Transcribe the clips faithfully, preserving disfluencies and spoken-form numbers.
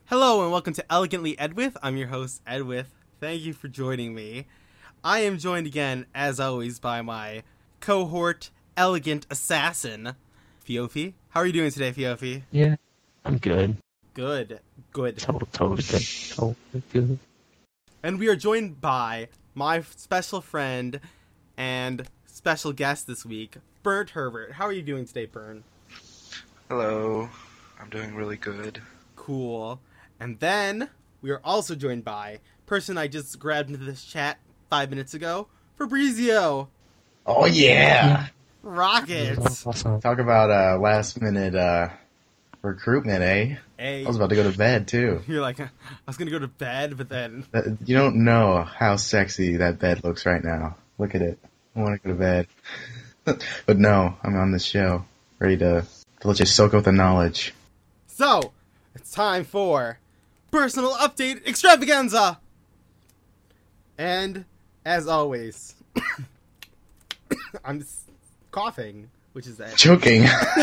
Hello and welcome to Elegantly Edwith. I'm your host, Edwith. Thank you for joining me. I am joined again, as always, by my cohort, Elegant Assassin, Fiofi. How are you doing today, Fiofi? Yeah, I'm good. Good. Good. Totally, totally good. Totally good. And we are joined by my special friend and special guest this week, Bernd Herbert. How are you doing today, Bernd? Hello. I'm doing really good. Cool. And then we are also joined by person I just grabbed into this chat five minutes ago, Fabrizio. Oh yeah, Rockets. Awesome. talk about uh, last minute uh, recruitment, eh? Hey, I was about to go to bed too. you're like, I was gonna go to bed, but then That- You don't know how sexy that bed looks right now. Look at it. I want to go to bed, but no, I'm on this show, ready to, to let you soak up the knowledge. so it's time for personal update extravaganza. And as always, I'm just coughing, which is that. Choking.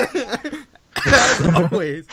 As always.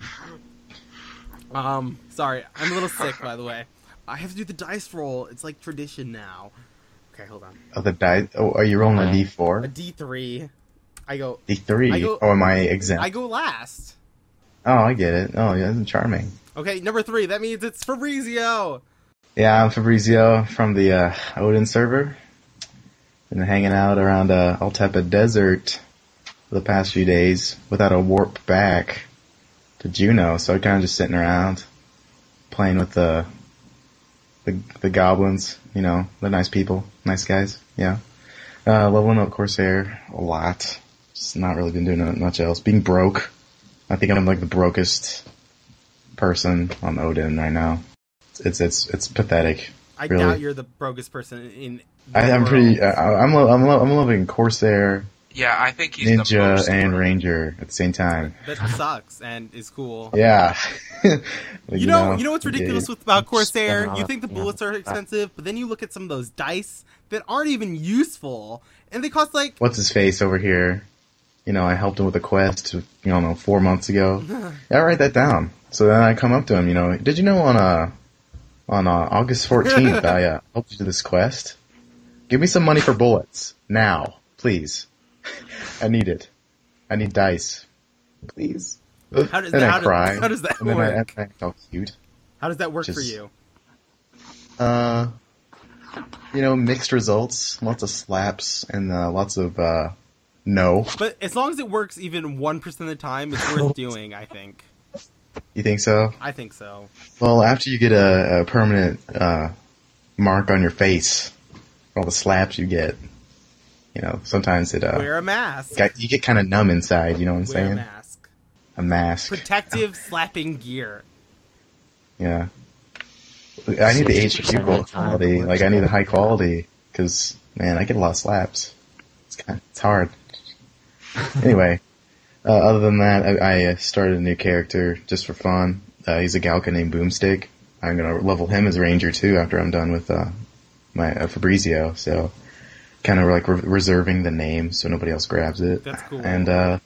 Um, sorry, I'm a little sick, by the way. I have to do the dice roll. It's like tradition now. Okay, hold on. Oh, the die. Oh, are you rolling a D A four? D three. I go. D three. I go- Oh, am I exempt? I go last. Oh, I get it. Oh, yeah, that's charming. Okay, number three. That means it's Fabrizio. Yeah, I'm Fabrizio from the uh, Odin server. Been hanging out around uh, Altepa Desert for the past few days without a warp back to Juno, so kind of just sitting around playing with the, the the goblins. You know, the nice people, nice guys. Yeah, uh, leveling up Corsair a lot. Just not really been doing much else. Being broke. I think I'm like the brokest person on Odin right now. It's it's it's pathetic. I Really? doubt you're the brokest person in. The I, I'm world. pretty. Uh, I'm lo- I'm lo- I'm loving Corsair, Yeah, I think he's the Ninja, most and worth- Ranger at the same time. That sucks and is cool. Yeah. you, You know, you know what's ridiculous yeah. with about Corsair? Spin You off, think the yeah. bullets are expensive, but then you look at some of those dice that aren't even useful, and they cost like. What's his face over here? You know, I helped him with a quest. You know, four months ago. Yeah, I write that down. So then I come up to him. You know, did you know on uh on uh, August fourteenth I uh, helped you do this quest? Give me some money for bullets now, please. I need it. I need dice, please. How does and that- I how does- cry. how does that and then I, work? and I felt cute. How does that work for Just- you? Uh, you know, mixed results. Lots of slaps and uh, lots of uh, no. But as long as it works even one percent of the time, it's worth doing. I think. You think so? I think so. Well, after you get a, a permanent uh, mark on your face, all the slaps you get, you know, sometimes it uh, Wear a mask. got- you get kind of numb inside. You know what I'm Wear a saying? mask. A mask. Protective slapping gear. Yeah. I need the H sixty Q percent of the time quality. it works. Like I need the high quality because man, I get a lot of slaps. It's kind of, it's hard. Anyway, uh, other than that, I, I uh, started a new character just for fun. Uh, he's a Galka named Boomstick. I'm gonna level him as Ranger too after I'm done with uh, my uh, Fabrizio. So kind of like re- reserving the name so nobody else grabs it. That's cool. And uh,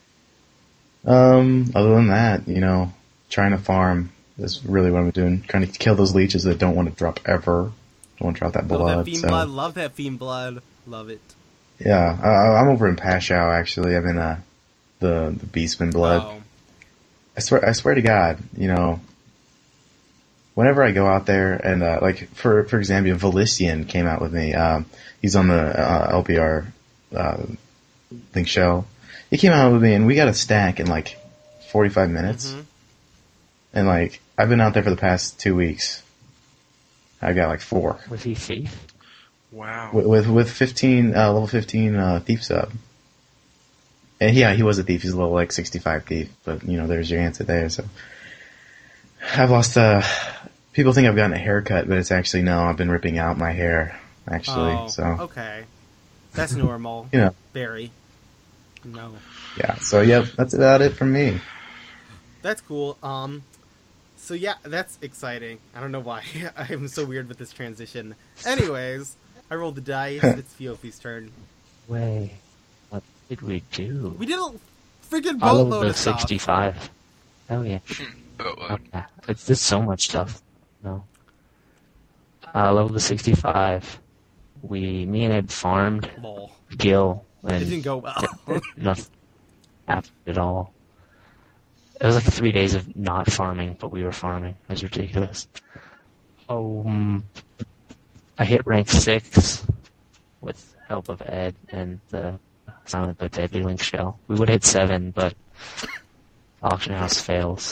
um, other than that, you know, trying to farm. That's really what I'm doing. Trying to kill those leeches that don't want to drop ever. Don't want to drop that Love blood. that fiend so. blood. Love that fiend blood. Love it. Yeah, I, I'm over in Pashao actually. I'm in uh, the the Beastman blood. Oh. I swear, I swear to God, you know, whenever I go out there and uh, like for for example, Valician came out with me. Um, he's on the uh, L P R uh, Link show. He came out with me and we got a stack in like forty-five minutes. Mhm. And like I've been out there for the past two weeks. I got like four Was he thief? Wow. with with, with fifteen uh, level fifteen uh, thief sub. And yeah, he was a thief. He's a level like sixty-five thief. But you know, there's your answer there. So I've lost. Uh, people think I've gotten a haircut, but it's actually no. I've been ripping out my hair actually. Oh, so okay. That's normal. you know, Very. No. yeah. So yep, that's about it from me. That's cool. Um, so yeah, that's exciting. I don't know why I'm so weird with this transition. Anyways, I rolled the dice. It's Fiofi's turn. Way. What did we do? We did a freaking I boatload leveled of stuff. sixty-five. Oh yeah. Boatload. Okay. It's just so much stuff. No. Uh, level sixty-five. We, me and Ed farmed Lol. Gil, It and didn't go well. nothing happened at all. It was like three days of not farming, but we were farming. It was ridiculous. Oh, um, I hit rank six with help of Ed and the Silent but Deadly Link shell. We would hit seven, but auction house fails.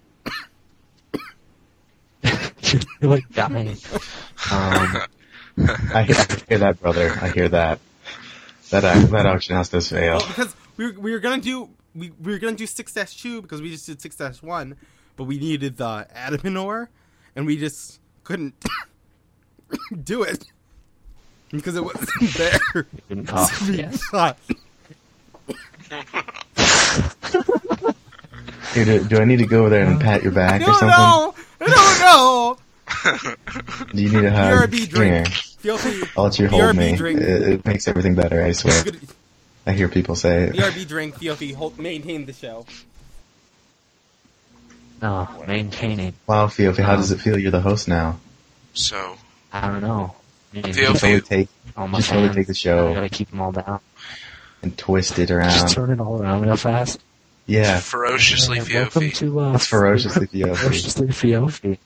You're like dying. Um, I hear, I hear that, brother. I hear that. That uh, that auction house does fail. Well, because we were, we were gonna do we, we were gonna do six dash two because we just did six dash one, but we needed the Adamanor, and we just couldn't do it because it wasn't there. you couldn't cough. Yes. Here, do, do I need to go over there and pat your back No, or something? no, no, no. Do you need a hug? B R B drink. Here, Filthy. I'll let you B R hold B me. drink. It, it makes everything better, I swear. I hear people say B it. R B drink. Filthy. Hold, maintain the show. No, maintaining. Wow, Fiofi, how does it feel? You're the host now. So, I don't know. I mean, Feel You free. totally take, all my just totally fans, take the I show gotta keep them all down. and twist it Just around. turn it all around real fast. Yeah, ferociously Uh, welcome Fiofi. to uh, it's ferociously Fiofi. ferociously Fiofi.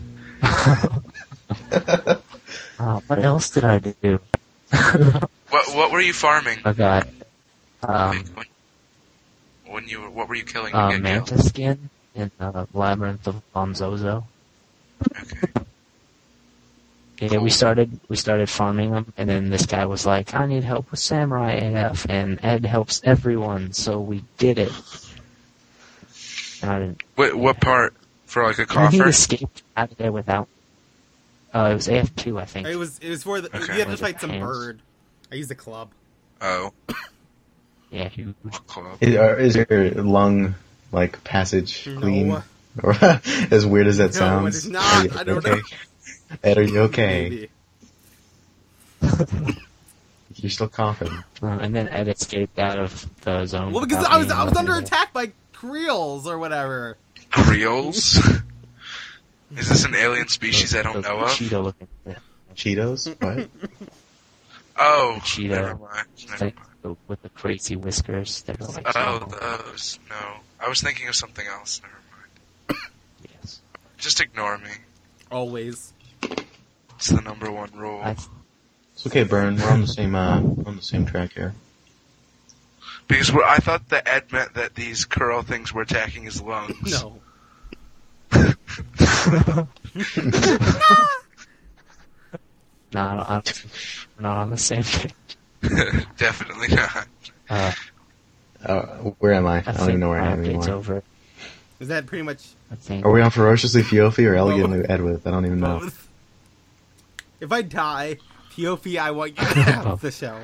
uh, what else did I do? What what were you farming? I got um, when, when you were, what were you killing? uh, to get Manta skin in uh, Labyrinth of Bonzozo. killed? Okay. Yeah, Cool. we started we started farming them, and then this guy was like, "I need help with Samurai A F," and Ed helps everyone, so we did it. And I didn't. What what part for like a And he coffer? escaped out of there without. Uh, it was A F two, I think. It was it was for the. Okay. You have to Was it fight some hands? bird. I used a club. Oh, Yeah, he, club. Is, or is your lung, like, passage No. clean? Or as weird as that No, sounds. it is not. Are you I don't okay? know. Ed, are you okay? Maybe. You're still coughing. uh, and then Ed escaped out of the zone. Well, because without I was being I was able under to- attack by creels or whatever. Creoles? Is this an alien species I don't those know of? Cheeto looking. Yeah, Cheetos? What? Oh, Cheeto. never mind. Never like mind. the, with the crazy whiskers. They're like, Oh, those. No. I was thinking of something else. Never mind. yes. Just ignore me. Always. It's the number one rule. I, It's okay, Burn. We're on the same, uh, on the same track here. Because we're, I thought that Ed meant that these curl things were attacking his lungs. No. no, I'm we're not on the same page. Definitely not. Uh, Uh, where am I? I I don't think even know where I my am update's anymore. over. Is that pretty much I think. Are we on Ferociously Fiofi or Elegantly Edwith? I don't even know. both? If I die, Piofi, I want you to have the show.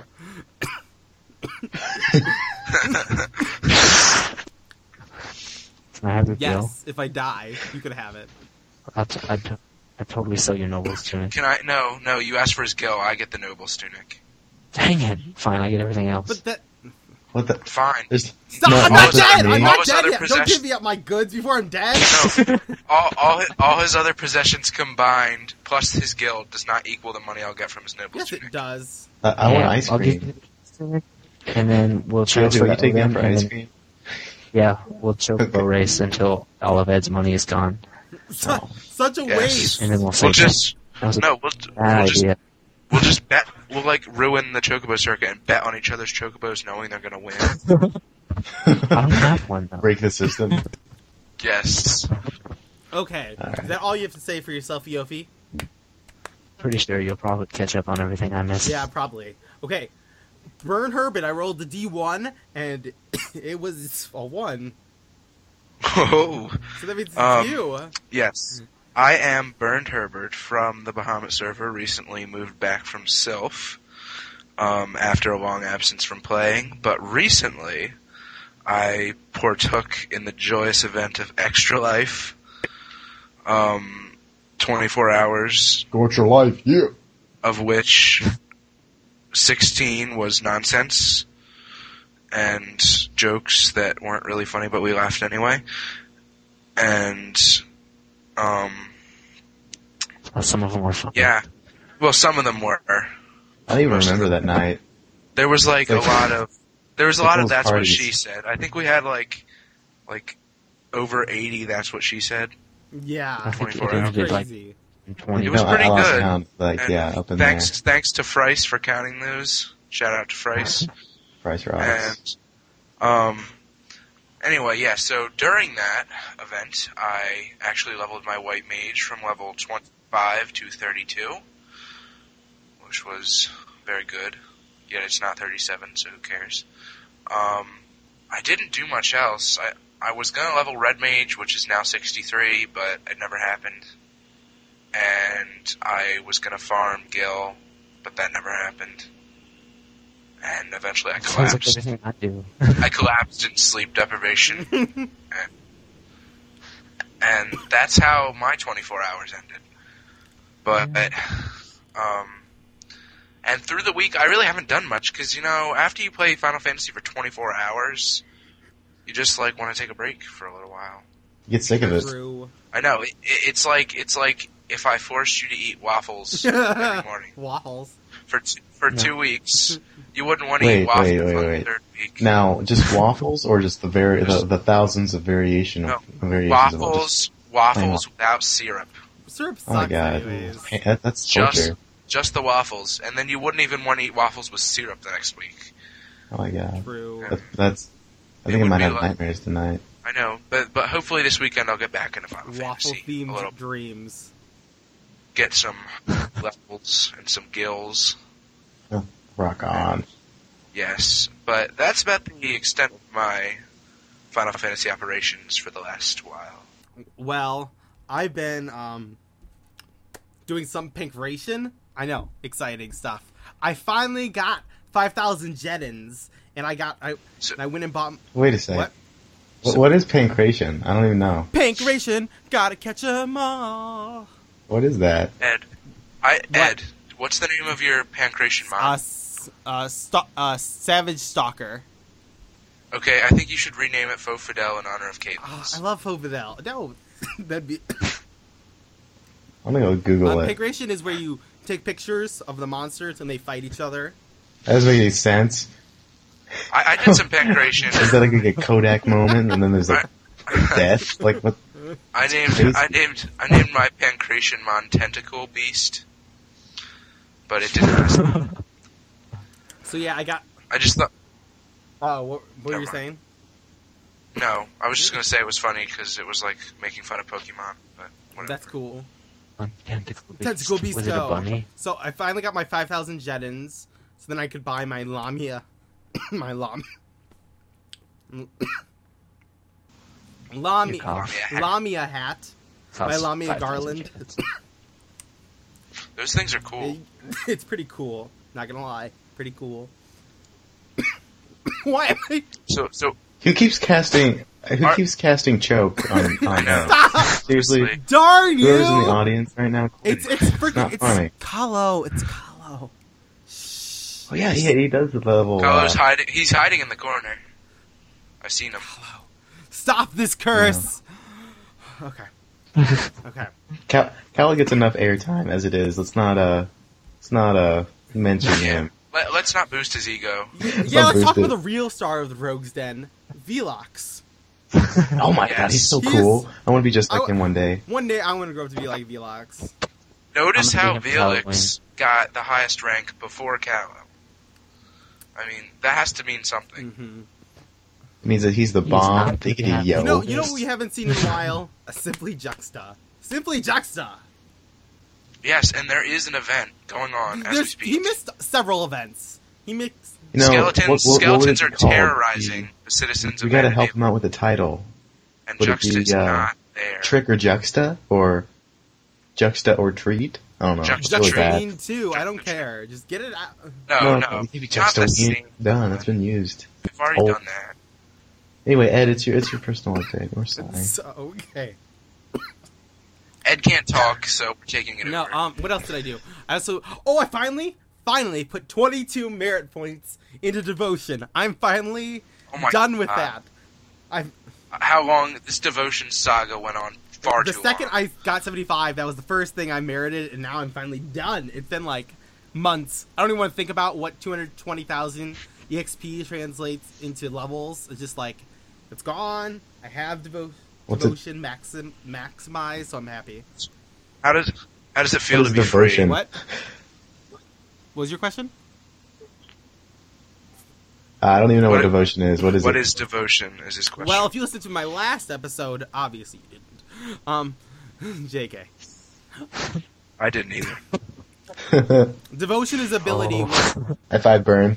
Can I have your bill? Yes, if I die, you could have it. I'll t- I'd, t- I'd totally sell your Noble's tunic. Can I? No, no. You asked for his gill. I get the noble's tunic. Dang it! Fine, I get everything else. But that What the? Fine. There's, stop! no, I'm all not this dead. me- I'm All not his dead other yet. Don't possessions- give me up my goods before I'm dead. No. all, all, his, all his other possessions combined, plus his guild, does not equal the money I'll get from his noble's Yes, tunic. it does. I, I want Yeah, ice I'll give cream. you the tunic, and then we'll Josie, transfer will you that take me out over, for and ice then- cream? Yeah, we'll chocobo race until all of Ed's money is gone, Su- Such a Yes. waste. and then we'll say We'll just that was a no. We'll, bad we'll just idea. we'll just bet. We'll like ruin the chocobo circuit and bet on each other's chocobos, knowing they're gonna win. I don't have one though. Break the system. Yes. Okay, Alright. is that all you have to say for yourself, Yofi? Pretty sure you'll probably catch up on everything I missed. Yeah, probably. Okay, Burn Herbert, I rolled the D one, and it was a one. Oh. So that means it's Um, you. Yes. I am Burned Herbert from the Bahamut server, recently moved back from Sylph um, after a long absence from playing, but recently I partook in the joyous event of Extra Life, um, twenty-four hours, Scorch your life, yeah. of which sixteen was nonsense and jokes that weren't really funny, but we laughed anyway. And Um, Oh, some of them were fun. yeah. Well, some of them were. I don't even Most of remember them. that night. There was like a Like- lot of there was a like lot of those that's what parties. she said. I think we had like like over eighty. That's what she said. Yeah. I think twenty-four it hours. did like Crazy. twenty. It was No, I- pretty I lost good. count, like, And yeah, up in thanks thanks to Frice for counting those. Shout out to Frice. there. Price rocks. And um, anyway, yeah. So during that event, I actually leveled my white mage from level twenty-five to thirty-two, which was very good. Yet it's not thirty-seven, so who cares? Um, I didn't do much else. I I was gonna level red mage, which is now sixty-three, but it never happened. And I was gonna farm Gil, but that never happened. And eventually I Sounds like collapsed. everything I do. I collapsed in sleep deprivation. and, and that's how my twenty-four hours ended. But, um, and through the week, I really haven't done much, because, you know, after you play Final Fantasy for twenty-four hours, you just, like, want to take a break for a little while. You get sick of it. True. I know, it, it, it's like, it's like if I forced you to eat waffles every morning. Waffles. For t- for No. two weeks, you wouldn't want to Wait, eat waffles wait, wait, on wait. the third week. Now, just waffles, or just the very the, the thousands of variation No, of variations of just, Waffles, waffles without syrup. Syrup oh my sucks god, anyways. Hey, that, that's Just, torture. just the waffles, and then you wouldn't even want to eat waffles with syrup the next week. Oh my god, True. that, that's. I It think I would might be have like- nightmares tonight. I know, but but hopefully this weekend I'll get back into Final Waffle Fantasy. A little, themed dreams. get some levels and some gills. Rock on. Yes, but that's about the extent of my Final Fantasy operations for the last while. Well, I've been um doing some pinkration. I know, exciting stuff. I finally got five thousand Jettins, and I got I So- and I went and bought Wait a sec. What? What? What is pancration? I don't even know. pinkration. Gotta catch 'em all. What is that? Ed, I What? Ed, what's the name of your pancration Uh, mod? s- uh, sto- uh, Savage Stalker. Okay, I think you should rename it Faux Fidel in honor of Oh, Cadence. I love Hovidel. No, that'd be. I'm gonna go Google Uh, it. pinkration is where you take pictures of the monsters and they fight each other. That doesn't make any sense. I, I did some pancration. Is that like a Kodak moment, and then there's like death? Like what? I named I named I named my pancration mon Tentacle Beast, but it didn't last. So yeah, I got. I just thought Oh, what, what were you Never mind. saying? no. I was just gonna say it was funny because it was like making fun of Pokemon, but whatever. That's cool. On Tentacle Beast. Tentacle Beast Was it a go. bunny? So I finally got my five thousand Jettins, so then I could buy my Lamia, my Lam, Lamia, You cough. Lamia hat. Costs My Lamia five thousand garland. chickens. Those things are cool. It's pretty cool. Not gonna lie, pretty cool. Why am I? So so Who keeps casting? Who Are- keeps casting choke on? on I know. Stop! Seriously, Honestly. Darn you! whoever's in the audience right now. quit. It's it's freaking not it's funny. Kahlo. It's Kahlo. Shh. Oh yeah, yeah, he does the level. Carlos Uh, hiding. He's hiding in the corner. I've seen him. Stop this curse. Okay. Okay. Cal, Cal gets enough airtime as it is. Let's not uh, let's not uh mention him. Let, let's not boost his ego. Yeah, let's talk boosted. about the real star of the Rogues Den, Velox. Oh my Yes. god, he's so He cool. is- I want to be just I like w- him one day. One day I want to grow up to be like Velox. Notice I'm how gonna be Halloween. Velix got the highest rank before Callow. I mean, that has to mean something. hmm It means that he's the bomb. not Take it happy. yo. You know, you know what we haven't seen in a while? A Simply Juxta. Simply Juxta. Yes, and there is an event going on as we There's- speak. he missed several events. He missed. You know, skeletons what- what- what would skeletons it are be called? terrorizing We- the citizens We of gotta help Vanity, him out with the title. and would it Juxta's be, uh, not there. Trick or Juxta? Or Juxta or Treat? I don't know. Juxta It's really Treat. bad. Juxtapine too. I don't care. Just get it out. No, no, maybe not Juxta. the same. Done. It's been used. We've already Oh. done that. Anyway, Ed, it's your it's your personal update. We're sorry. So, okay. Ed can't talk, so we're taking it No, over. um, what else did I do? I also, oh, I finally, finally put twenty-two merit points into devotion. I'm finally Oh my done with God. that. I've, How long this devotion saga went on far the too second long. I got seventy-five, that was the first thing I merited, and now I'm finally done. It's been like months. I don't even want to think about what two hundred twenty thousand E X P translates into levels. It's just like, it's gone. I have devo- What's it- devotion maxim- maximized, so I'm happy. How does how does it feel What to is be devotion? free? What? What was your question? Uh, I don't even know what, What- devotion is. What is What it? is devotion? Is his question? Well, if you listened to my last episode, obviously you didn't. Um, J K. I didn't either. Devotion is ability. Oh. High five, Burn.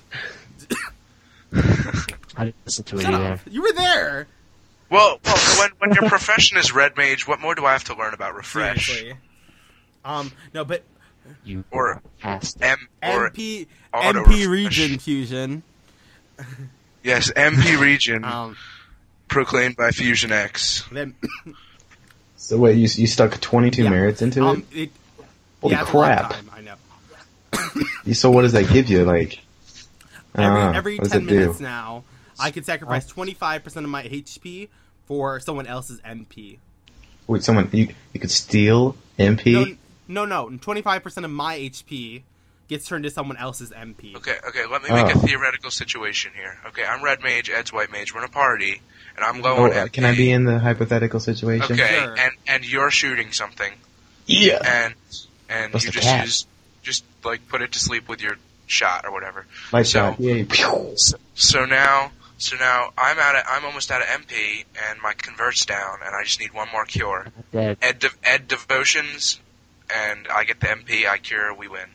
I didn't listen to it Shut either. up. You were there. Well, well, when when your profession is red mage, what more do I have to learn about refresh? Seriously. Um, no, but You Or passed. M or M P auto M P refresh. region fusion. Yes, M P region Um, proclaimed by Fusion X. then So wait, you you stuck twenty-two Yeah. merits into um, it? it. Holy yeah, it's a long crap! time, I know. So what does that give you? Like, Every uh, every what does ten it do? minutes now, I could sacrifice twenty-five percent of my H P for someone else's M P. Wait, someone you you could steal M P? No, no, no. Twenty-five percent of my H P gets turned to someone else's M P. Okay, okay, let me make Oh. a theoretical situation here. Okay, I'm red mage, Ed's white mage, we're in a party, and I'm low Oh, on uh, M P. can I be in the hypothetical situation? Okay, Sure. and, and you're shooting something, Yeah. and and What's you the just cat? use, just, like, put it to sleep with your shot or whatever. Light so, shot. Yay. So, so now, so now I'm out of, I'm almost out of M P, and my convert's down, and I just need one more cure. Dead. Ed, de- Ed devotions, and I get the M P, I cure, we win.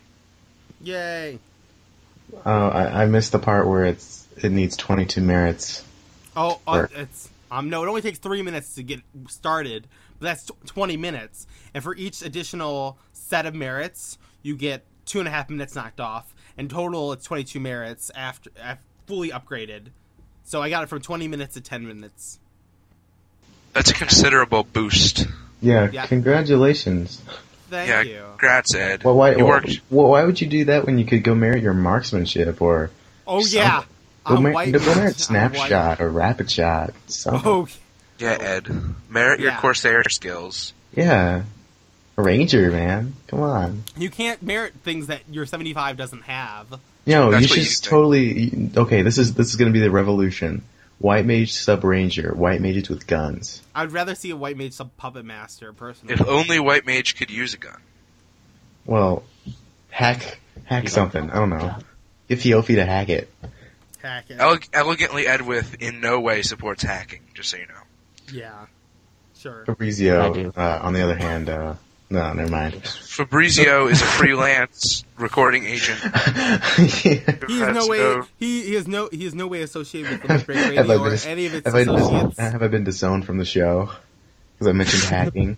Yay! Oh, I, I missed the part where it's it needs twenty-two merits. Oh, uh, Sure. it's um no. It only takes three minutes to get started, but that's t- twenty minutes. And for each additional set of merits, you get two and a half minutes knocked off. In total, it's twenty-two merits after, after fully upgraded. So I got it from twenty minutes to ten minutes. That's a considerable boost. Yeah, Yeah. congratulations. Thank yeah, you. congrats, Ed. Well, why, you why, worked. well, why would you do that when you could go merit your marksmanship or Oh Some- yeah. go, I'm mer- white. go merit I'm white. snapshot or rapid shot? Something. Oh Yeah, Ed. Merit your Yeah. Corsair skills. Yeah, a ranger, man. Come on. you can't merit things that your seventy-five doesn't have. No, That's you what should you think. totally. Okay, this is this is gonna be the revolution. White mage sub ranger. White mages with guns. I'd rather see a white mage sub puppet master personally. If only White Mage could use a gun. Well, hack hack something. I don't know. Get Fiofi to hack it. Hack it. Ele- elegantly Edwith in no way supports hacking, just so you know. Yeah. Sure. I Fabrizio, do. uh, on the other hand, uh, no, never mind. Fabrizio is a freelance recording agent. who He has no has way. He, he has no. He has no way associated with Limit Break Have I Radio or been- any of its Have I, associates. have I been disowned from the show? Because I mentioned hacking.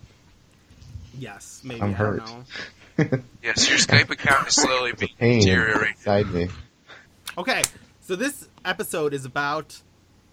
Yes, maybe. I'm I hurt. don't know. Yes, your Skype account is slowly being Pain deteriorating. inside me. Okay, so this episode is about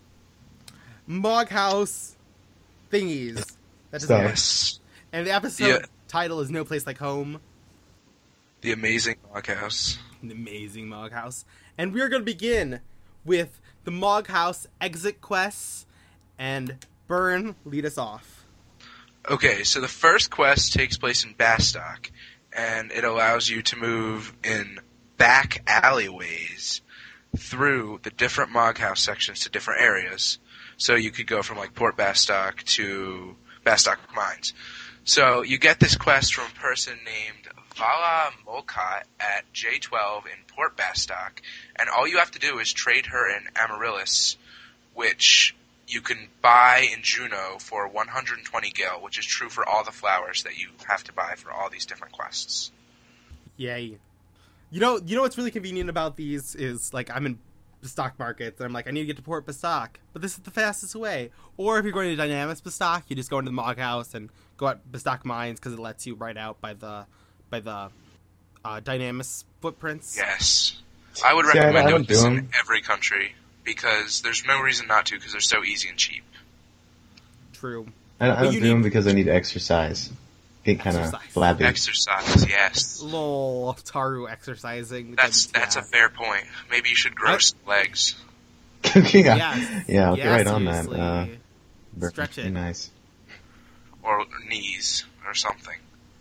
Moghouse thingies. That doesn't So- work. Yes. And the episode Yeah. title is No Place Like Home. The amazing Moghouse. An amazing Moghouse. And we're going to begin with the Moghouse exit quests. And Burn, lead us off. Okay, so the first quest takes place in Bastock, and it allows you to move in back alleyways through the different Moghouse sections to different areas. So you could go from like Port Bastock to Bastock Mines. So you get this quest from a person named Vala Molcott at J twelve in Port Bastock, and all you have to do is trade her in Amaryllis, which you can buy in Juno for one hundred twenty gil, which is true for all the flowers that you have to buy for all these different quests. Yay. You know, you know what's really convenient about these is, like, I'm in stock markets, and I'm like, I need to get to Port Bastock, but this is the fastest way. Or if you're going to Dynamis Bastock, you just go into the Moghouse and go at Bastock Mines, because it lets you right out by the by the uh, Dynamis footprints. Yes. I would See, I- recommend I doing don't this do in 'em. every country, because there's no reason not to, because they're so easy and cheap. True. I, I But don't you do them need- because I need exercise. Get kind of Exercise. flabby. Exercise, yes. Lol, Taru exercising. That's that's a fair point. Maybe you should grow I- some legs. yeah, Yes. yeah, I'll Yeah, get right on that. seriously. Uh, Stretch it. Nice. or knees or something.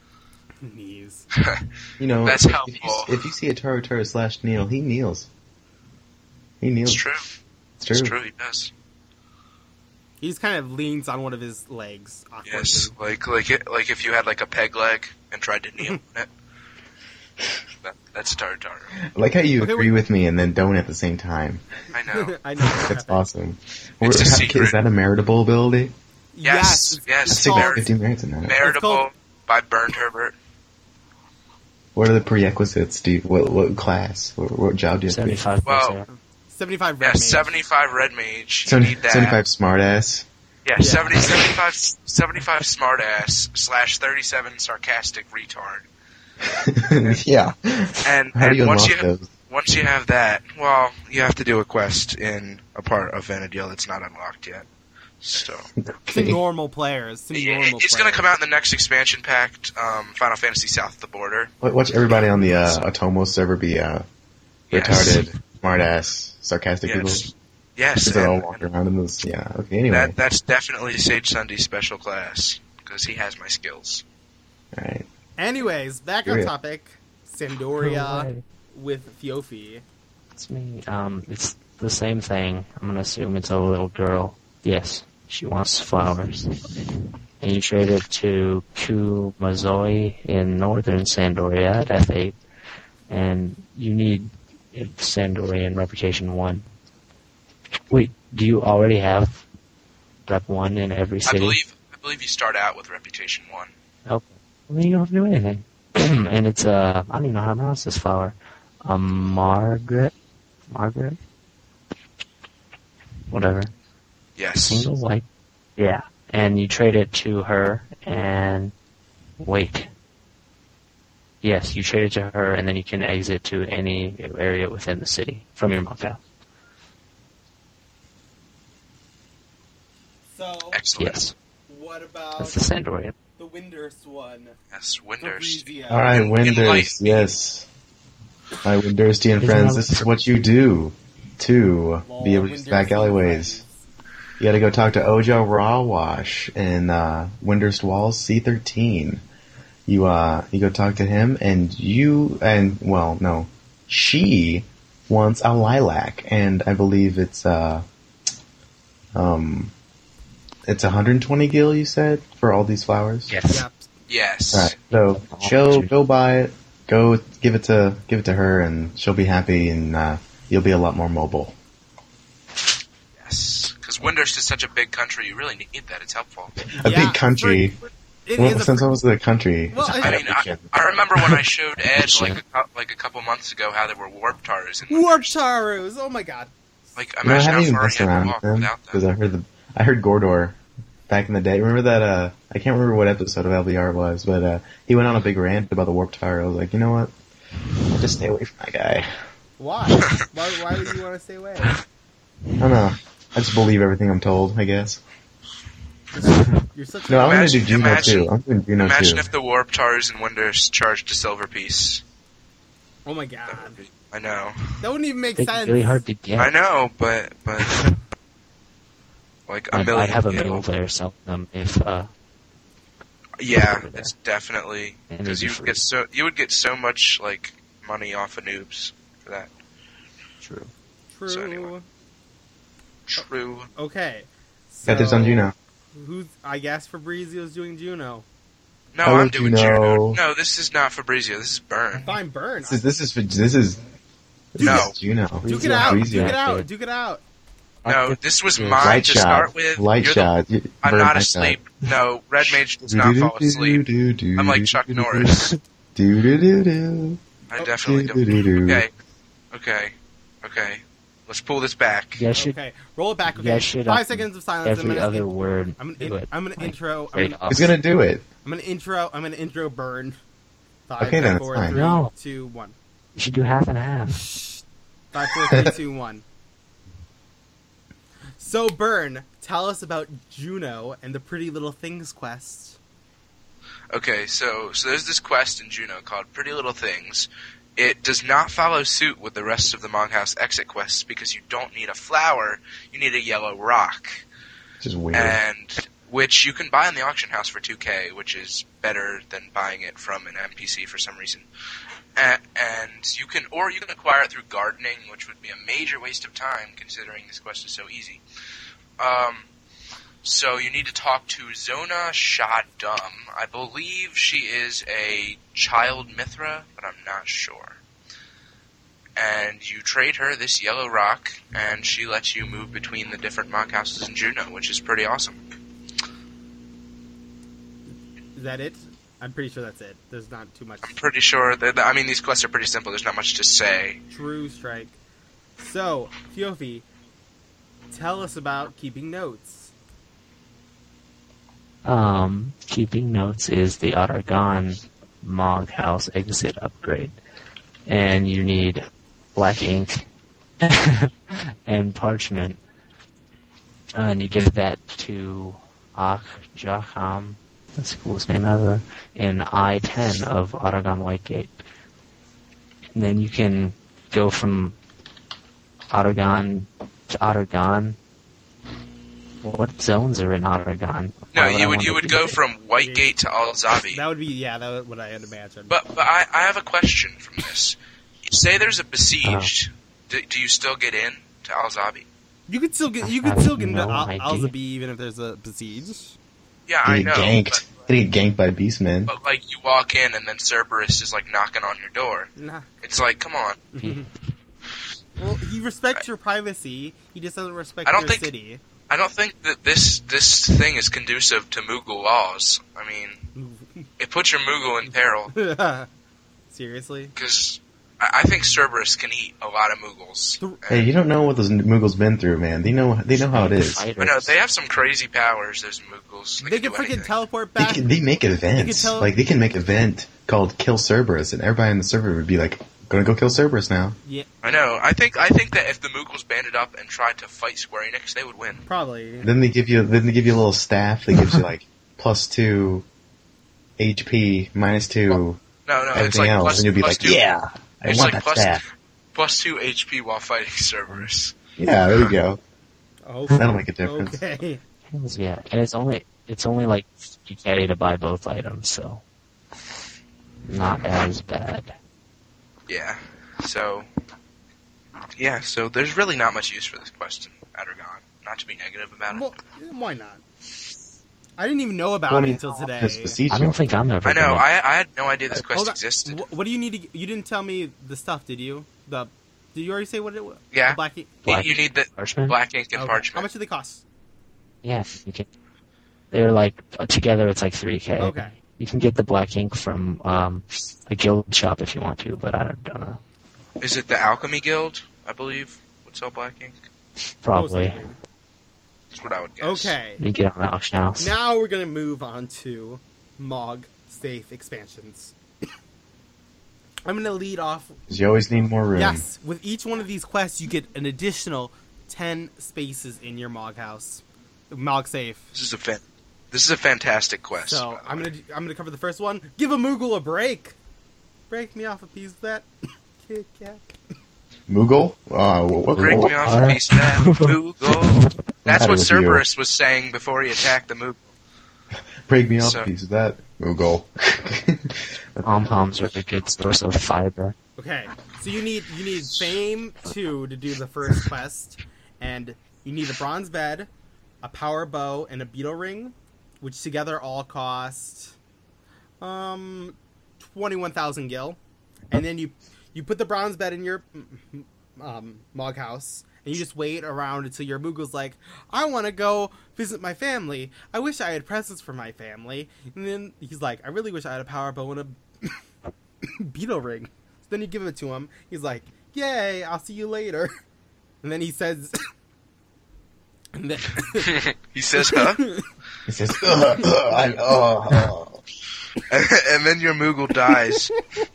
Knees. You know, That's if, helpful. If you, if you see a Taro Taro slash Neil, he kneels. He kneels. It's true. It's true. It's true. He does. He just kind of leans on one of his legs awkwardly. Yes, like like it, like if you had like a peg leg and tried to kneel on it. That, that's Taro Taro. I like how you Okay, agree we- with me and then don't at the same time. I know. I know. That's awesome. It's a Is secret. that a meritable ability? Yes, Yes. yes. It's Take called- like fifty merits in that. Meritable called- by Bernd Herbert. What are the prerequisites, Steve? What what class? What, what job do you have to be? seventy-five Well, percent. seventy-five Yeah, red mage. seventy-five red mage. You Seventy- need that. seventy-five smartass. Yeah, Yeah. seventy, seventy-five, seventy-five smartass slash thirty-seven sarcastic retard. Yeah. And, How do and you once unlock you those? once you have that, well, you have to do a quest in a part of Vanadil that's not unlocked yet. So To Okay. normal players. To yeah, normal it's going to players. come out in the next expansion pack, um, Final Fantasy South of the Border. Wa- Watch everybody on the uh, Atomo server be uh, Yes. retarded, smartass, sarcastic Yes. people. Yes, Because they're all and walking around in this. Yeah. Okay. Anyway. that that's definitely Sage Sunday's special class because he has my skills. All right. Anyways, back on Period. topic. Sandoria Hooray. with Fiofi. It's me. Um, it's the same thing. I'm gonna assume it's a little girl. Yes, she wants flowers. And you trade it to Kumazoi in northern Sandoria at F eight. And you need Sandorian Reputation one. Wait, do you already have Rep one in every I city? believe I believe you start out with Reputation one. Okay. Well, you don't have to do anything. And it's, uh, I don't even know how to pronounce this flower. Um, Margaret? Margaret? Whatever. Yes. Single white. Yeah. And you trade it to her, and wait. Yes, you trade it to her, and then you can exit to any area within the city from your monk house. So, Excellent. Yes. what about That's the Sandorian. the Windurst one? Yes, Winders. Fabrizio. All right, In- Winders. enlighten me. Yes. My Winderstian Isn't friends, that- this is what you do to Lol, be able to use Windurst back alleyways. friends. You gotta go talk to Ojo Rawash in uh, Windurst Walls C thirteen. You uh, you go talk to him, and you and well, no, she wants a lilac, and I believe it's uh, um, it's one hundred twenty gil. You said for all these flowers. Yes. Yep. Yes. All right, so go go buy it. Go give it to give it to her, and she'll be happy, and uh, you'll be a lot more mobile. Yes. Because Windurst is such a big country, you really need that. It's helpful. A Yeah, big country. for- It Well, is a since fr- I was the country. Well, I mean, I, I remember when I showed Ed like a, cou- like a couple months ago how there were warp tars in Warp Windurst. Tarus! Oh my god. Like You know, I imagine haven't how even far messed he had to around with walk them without because them. I heard the I heard Gordor back in the day. Remember that? Uh, I can't remember what episode of L B R it was, but uh, he went on a big rant about the warp tower. I was like, you know what? I'll just stay away from that guy. Why? why? Why would you want to stay away? I don't know. I just believe everything I'm told. I guess. You're such No, a... I'm gonna do Imagine- Juno imagine- too. I'm doing Juno Imagine too. if the warp tars in Windurst charged a silver piece. Oh my That god. would be, I know. That wouldn't even make It's sense. really hard to get. I know, but but like a I'd, million. I'd have a gil. manual player sell them if, uh, Yeah, over there. it's definitely And because it'd be you would free. get so you would get so much like money off of noobs for that. true. True. So anyway. True. Okay. Got this on So, Juno. Who's? I guess Fabrizio's doing Juno. No, I I'm want doing Juno. Juno. No, this is not Fabrizio. This is Burn. Fine, burn. This is this is this is this No. is Juno. Duke it out. Duke Fabrizio. it out. Duke it out. No, this was mine Light to shot. start with. Light You're the- shot. You- I'm burn not light asleep. No, Red Mage does shot. not fall asleep. Do-do-do-do-do-do. I'm like Chuck Norris. Do do do do. I definitely don't. Do-do-do-do. Okay, okay, okay. Let's pull this back. You guys should, Okay, roll it back. you Okay, guys should five up seconds of silence. I'm every gonna, other word. I'm do gonna, it. I'm gonna Like, intro. I'm straight gonna, up. Who's gonna do it? I'm gonna intro. I'm gonna intro burn. Five, Okay, then, it's four, fine. three, No. two, one. You should do half and half. Five, four, three, two, one. So, Burn, tell us about Juno and the Pretty Little Things quest. Okay, so so there's this quest in Juno called Pretty Little Things. It does not follow suit with the rest of the Moghouse exit quests because you don't need a flower, you need a yellow rock. Just weird. And which you can buy in the auction house for two K, which is better than buying it from an N P C for some reason. And, and you can, or you can acquire it through gardening, which would be a major waste of time considering this quest is so easy. Um, so you need to talk to Zona Shaddum. I believe she is a child Mithra, but I'm not sure. And you trade her this yellow rock, and she lets you move between the different mock houses in Juneau, which is pretty awesome. Is that it? I'm pretty sure that's it. There's not too much. I'm pretty sure that, I mean, these quests are pretty simple. There's not much to say. True strike. So, Fiofi, tell us about keeping notes. Um, keeping notes is the Aragon Mog House exit upgrade. And you need black ink and parchment. And you give that to Ak Jaham, that's the coolest name ever, in I ten of Aragon Whitegate. And then you can go from Aragon to Aragon. What zones are in Aragon? No, Why you I would want you to would do go that? from Whitegate to Alzavi. That would be, yeah, that would what I had imagined. But but I, I have a question from this. Say there's a besieged. Do, do you still get in to Alzavi? you could still get, you I could have still get into no Al- idea. Alzabi even if there's a besiege. Yeah, I They know. get ganked. But, They get ganked by Beastmen. but like you walk in and then Cerberus is like knocking on your door. Nah. It's like, come on. Well, he respects your privacy. He just doesn't respect I don't your think- city. I don't think that this this thing is conducive to Moogle laws. I mean, it puts your Moogle in peril Seriously? because I, I think Cerberus can eat a lot of Moogles. Hey, you don't know what those Moogles been through, man. They know they know how it is. I know they have some crazy powers. Those Moogles. They, They can do freaking anything. teleport They back. can, they make events. tell- Like they can make an event called Kill Cerberus, and everybody in the server would be like, "Gonna go kill Cerberus now." Yeah, I know. I think I think that if the Moogles banded up and tried to fight Square Enix, they would win. probably. Then they give you then they give you a little staff that gives you like plus two H P, minus two No, no, it's everything like else, plus, and you'll be plus like, two. "Yeah, I It's want like that plus, staff." plus two H P while fighting Cerberus. Yeah, there you go. Oh, That'll make a difference. Okay. Yeah, and it's only it's only like you carry to buy both items, so not as bad. Yeah. So, yeah. So there's really not much use for this quest in Aragon. Not to be negative about it. Well, why not? I didn't even know about Well, I it mean, until today. It's besieged. I don't think I'm ever. I know. Gonna, I I had no idea this quest Hold on. existed. Wh- What do you need to? g- You didn't tell me the stuff, did you? The did you already say what it was? Yeah. The black ink? Black you need the parchment? black ink and Okay. parchment. How much do they cost? Yeah, you can. They're like uh, together. It's like three k. Okay. You can get the black ink from um, a guild shop if you want to, but I don't, don't know. Is it the Alchemy Guild? I believe would sell black ink. Probably. Most likely. That's what I would guess. Okay. You get on the auction house. Now we're gonna move on to Mog safe expansions. I'm gonna lead off. 'Cause you always need more room. Yes, with each one of these quests, you get an additional ten spaces in your Mog house, Mog safe. This is a fan. This is a fantastic quest. So by the I'm way. gonna I'm gonna cover the first one. Give a Moogle a break. Break me off a piece of that. Kit Kat. Moogle? Uh, what, what, break what- me off a Alright. piece of that Moogle. That's Matter what with you? Cerberus was saying before he attacked the Moogle. break me off So- a piece of that. Moogle. Pom poms are a good source of fiber. Okay, so you need you need fame two to do the first quest, and you need a bronze bed, a power bow, and a beetle ring, which together all cost um twenty one thousand gil. And then you you put the bronze bed in your um, Mog house, and you just wait around until your Moogle's like, I want to go visit my family. I wish I had presents for my family. And then he's like, I really wish I had a power bow and a beetle ring. So then you give it to him. He's like, yay, I'll see you later. And then he says... and then, He says, huh? It says, ugh, ugh, I, oh, oh. And then your Moogle dies.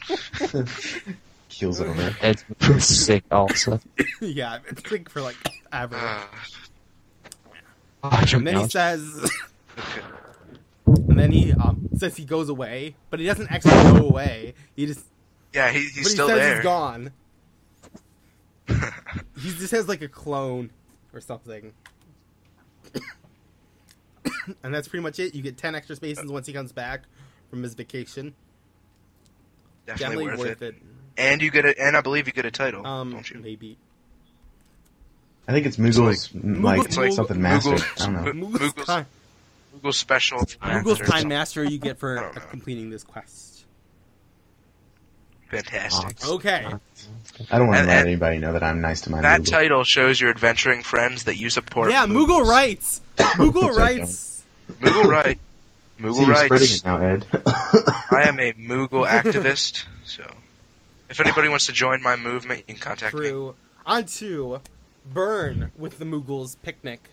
Keels over. It's sick also. yeah, it's big for like ever. Uh, Oh, And then he says... and then he um, says he goes away, but he doesn't actually go away. He just... yeah, he, he's but he still says there. he's gone. He just has like a clone or something. and that's pretty much it. You get ten extra spaces once he comes back from his vacation. Definitely, Definitely worth, it. it. And you get a, and I believe you get a title, Um, don't you? maybe. I think it's Moogle's, like, Moogle's- like something Moogle's- master. I don't know. Mo- Moogle's Moogle's- time, Google special. Moogle's master. time master you get I for don't know. completing this quest. Fantastic. Okay. I don't want to And- let and- anybody know that I'm nice to my That Moogle. title shows your adventuring friends that you support. Yeah, Moogle writes. Moogle It's okay. writes. Moogle right. See, Moogle you're spreading writes. it now, Ed. I am a Moogle activist, so if anybody wants to join my movement, you can contact me. True. On to Burn with the Moogles picnic.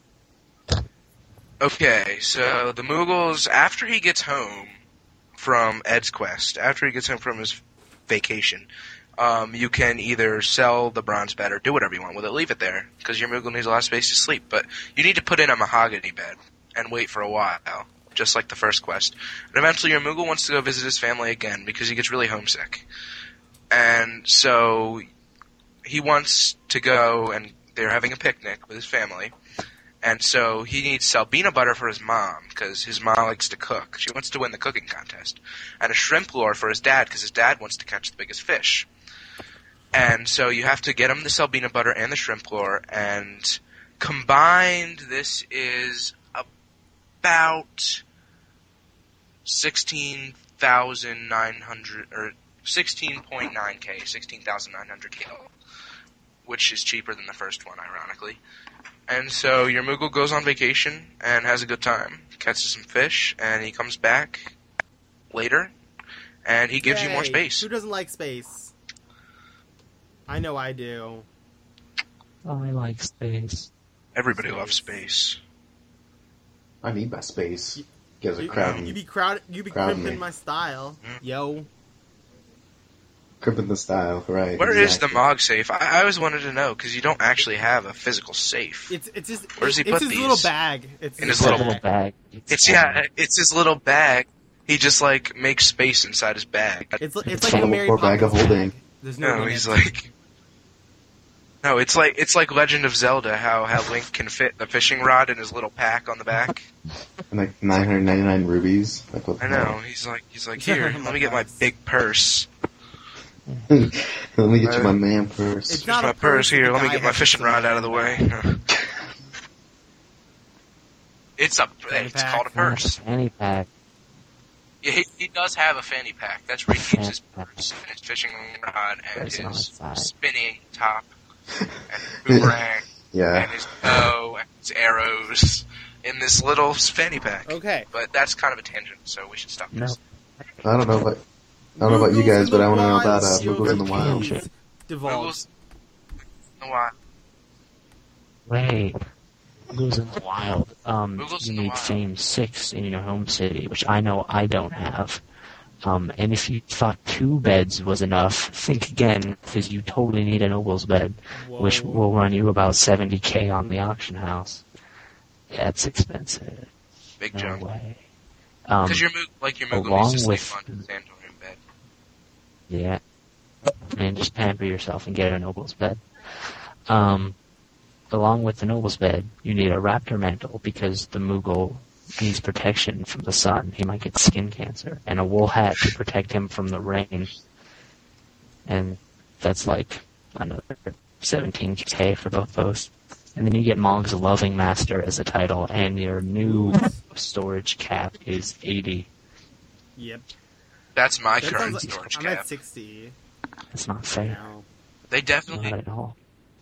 Okay, so the Moogles, after he gets home from Ed's quest, after he gets home from his vacation, um, you can either sell the bronze bed or do whatever you want with it. Leave it there, because your Moogle needs a lot of space to sleep. But you need to put in a mahogany bed and wait for a while, just like the first quest. And eventually your Moogle wants to go visit his family again because he gets really homesick. And so he wants to go, and they're having a picnic with his family. And so he needs Salbina butter for his mom, because his mom likes to cook. She wants to win the cooking contest. And a shrimp lure for his dad, because his dad wants to catch the biggest fish. And so you have to get him the Salbina butter and the shrimp lure, and combined this is about sixteen thousand nine hundred, or sixteen point nine K, sixteen thousand nine hundred K, which is cheaper than the first one, ironically. And so your Moogle goes on vacation and has a good time, catches some fish, and he comes back later, and he gives you more Yay. space. Who doesn't like space? I know I do. Oh, I like space. Everybody Space. loves space. I need my space. You guys are You, crowding, you be crowd, you be crowding crimping me. my style, Mm. yo. crimping the style, right? Where is exactly. the Mog safe? I, I always wanted to know, because you don't actually have a physical safe. It's it's just Where does he it's put his these? little bag. It's In It's his a little- little bag. It's, yeah, it's his little bag. He just, like, makes space inside his bag. It's it's It's like a a little Mary poor bag of Poppins holding. bag. There's no, No, limit. he's like... No, it's like it's like Legend of Zelda, how, how Link can fit the fishing rod in his little pack on the back. And like nine hundred ninety-nine rubies. Like what the I know. He's like he's like, here, let me get my big purse. hell? Let me get you my man purse. It's Here's not my a purse purse, here. the Let me guy get my has fishing some rod out of the way. It's a Fanny it's pack. called a purse. Fanny pack. Yeah, he, he does have a fanny pack. That's where he keeps his Fanny purse and his fishing rod and Goes on his its side. spinning top and boomerang Yeah. and his bow and his arrows in this little fanny pack. Okay. But that's kind of a tangent, so we should stop No. this. I don't know, but I don't know about you Moogles guys, in but the I want to know about uh, wild, Moogles in the Yogi wild. Kings. Divulge. Moogles in the wild. Wait. Moogles in the wild. Um, Moogles you in the need wild. Fame six in your home city, which I know I don't have. Um, and if you thought two beds was enough, think again, because you totally need a noble's bed, which Whoa. will run you about seventy K on the auction house. Yeah, it's expensive. Big No jump. way. Um, Because your Moog, like your Moogle along needs to with- sleep on his Andorian bed. Yeah. And just pamper yourself and get a noble's bed. Um, along with the noble's bed, you need a raptor mantle because the Moogle needs protection from the sun. He might get skin cancer. And a wool hat to protect him from the rain. And that's like another seventeen K for both those. And then you get Mog's Loving Master as a title, and your new storage cap is eighty. Yep. That's my That current sounds like- storage I'm cap. at sixty That's not fair. now. They definitely Not at all.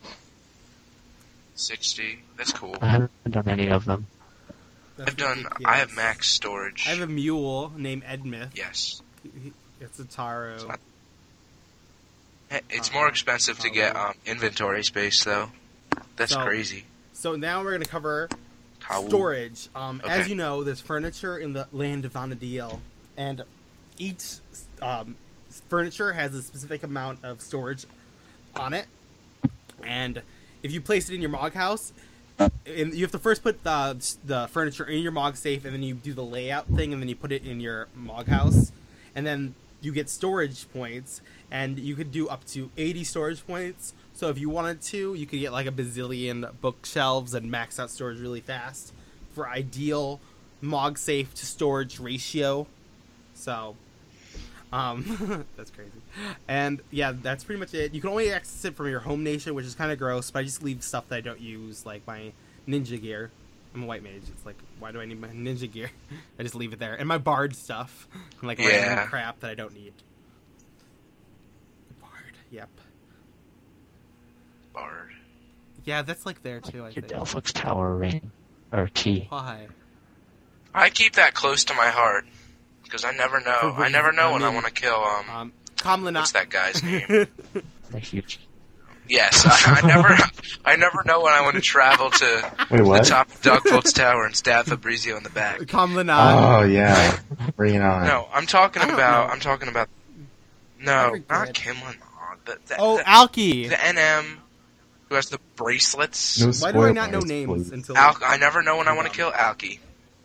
sixty. That's cool. I haven't done any of them. That's I've done. ridiculous. I have max storage. I have a mule named Edmith. Yes. He- It's a Taro. It's not- It's Uh, more expensive to get Taro. um, inventory space, though. That's So- crazy. So now we're going to cover How storage. Um, As Okay. you know, there's furniture in the land of Vanadil, and each um, furniture has a specific amount of storage on it. And if you place it in your Mog house, and you have to first put the the furniture in your Mog safe, and then you do the layout thing, and then you put it in your Mog house, and then you get storage points, and you could do up to eighty storage points. So if you wanted to, you could get like a bazillion bookshelves and max out storage really fast for ideal Mog safe to storage ratio. So, um, that's crazy. And yeah, that's pretty much it. You can only access it from your home nation, which is kind of gross. But I just leave stuff that I don't use, like my ninja gear. I'm a white mage. It's like, why do I need my ninja gear? I just leave it there, and my bard stuff, and like Yeah. random crap that I don't need. Bard. Yep. Bard. Yeah, that's like there too. I Your think. Delphix Tower ring. Or key. Why? I keep that close to my heart because I never know. For I never know reasons- when I I mean, want to kill. Um, Um, Kamlana. what's that guy's name? They're huge. Yes, I, I never. I never know when I want to travel to Wait, the what? top of Dogfolt's tower and stab Fabrizio in the back. Kamlana. Oh yeah, bring it on. No, I'm talking I don't about. know. I'm talking about. No, Every not kid. Kimlin. The, the, Oh, the, Alki. the N M who has the bracelets. No Why do I not spoilers, know names please. until? Al- I never know when I I'm want to dumb. kill Alki.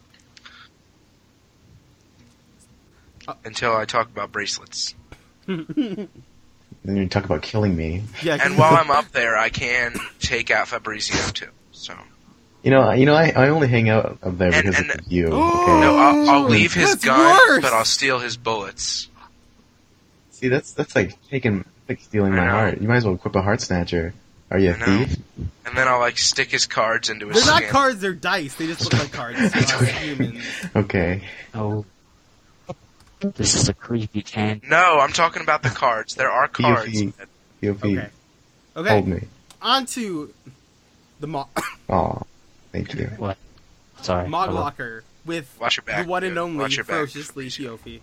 Uh, Until I talk about bracelets. Then you talk about killing me. Yeah, And while I'm up there, I can take out Fabrizio too. So You know, you know, I, I only hang out up there And- because and- of you. Oh! Okay. no, I'll, I'll leave his That's gun, worse! but I'll steal his bullets. See, that's that's like taking, like stealing I my know. heart. You might as well equip a heart snatcher. Are you a I know. thief? And then I'll like stick his cards into his they're not skin. cards; they're dice. They just look like cards. to us humans. Okay. Oh. This is a creepy can. No, I'm talking about the cards. There are P O cards. V. P O V. Okay. Okay. Hold me. On to the Mo- Aw. Thank you. What? Sorry. Mog hello? Locker with Watch your back. the one and dude. only Watch your back. ferociously Theophi.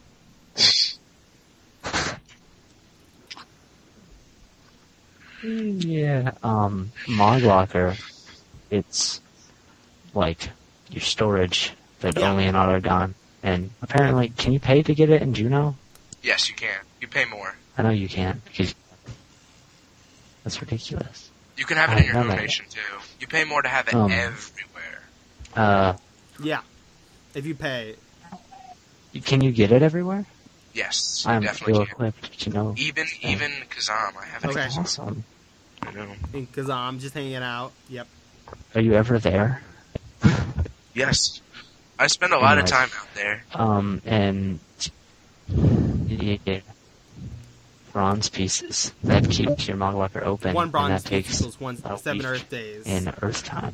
Yeah, um, Mog Locker, it's like your storage, but Yeah. only in Autogon. And apparently, can you pay to get it in Juno? Yes, you can. You pay more. I know you can't, because that's ridiculous. You can have it I in your know home that. nation too. You pay more to have it Um, everywhere. Uh, Yeah, if you pay. can you get it everywhere? Yes, you I'm definitely ill can. equipped to know. Even even Kazam, I have it. Okay. in Kazam. Awesome. I know. In Kazam, just hanging out. Yep. Are you ever there? Yes, I spend a lot of Nice. time out there. Um, and yeah, bronze pieces that keeps your Mog Locker open. One bronze and that piece takes equals one a seven week Earth days. in Earth time.